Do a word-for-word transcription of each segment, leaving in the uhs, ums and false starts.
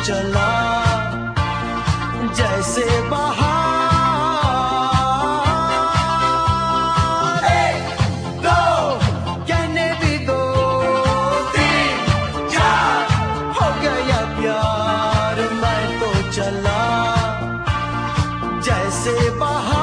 चला जैसे बहार। एक दो कहने भी दो, तीन चार हो गया प्यार, मैं तो चला जैसे बहार।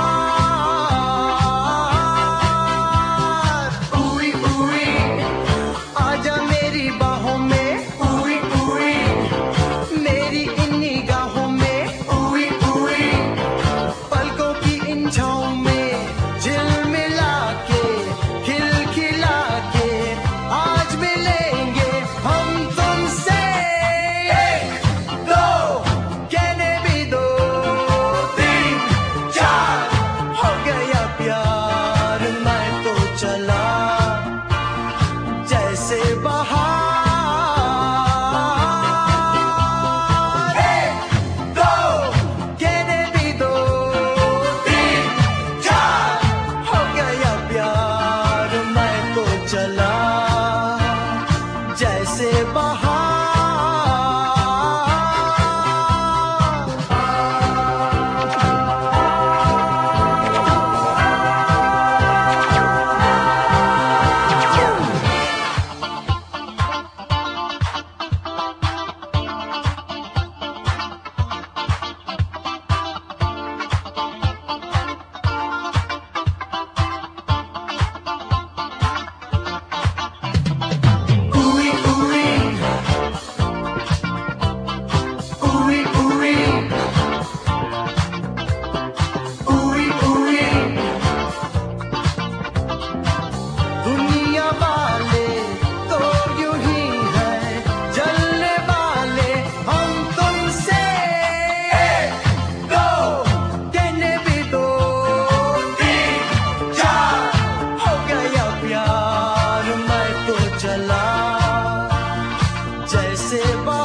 उई उई आजा मेरी बाहों में, उई उई मेरी इन निगाहों में, उई उई पलकों की इन छाँव में झिलमिला के खिलखिला के आज मिलेंगे हम तुमसे। एक दो कहने भी दो, तीन चार हो गया प्यार, मैं तो चला जैसे बहार। एक दो कहने भी दो, तीन चार हो गया प्यार, मैं तो चला जैसे बहार। उई उई उई उई उई उई दुनिया वाले तो यूं ही हैं जलने वाले हम तुमसे। एक दो कहने भी दो, तीन चार हो गया प्यार, मैं तो चला जैसे बहार।